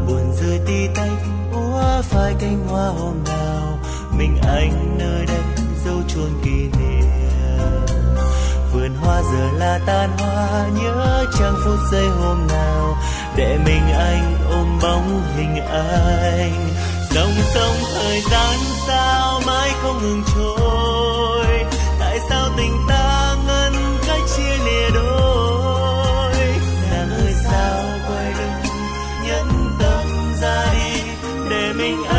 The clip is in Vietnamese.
buồn rơi tí tách úa phai cánh hoa hôm nào mình anh nơi đây dấu chôn kỷ niệm. Vườn hoa giờ là tàn hoa, nhớ chẳng phút giây hôm nào để mình anh ôm bóng hình anh. Dòng sông thời gian sao mãi không ngừng trôi, tại sao tình ta ngăn cách chia lìa đôi. Nàng ơi sao quay lưng nhẫn tâm ra đi để mình anh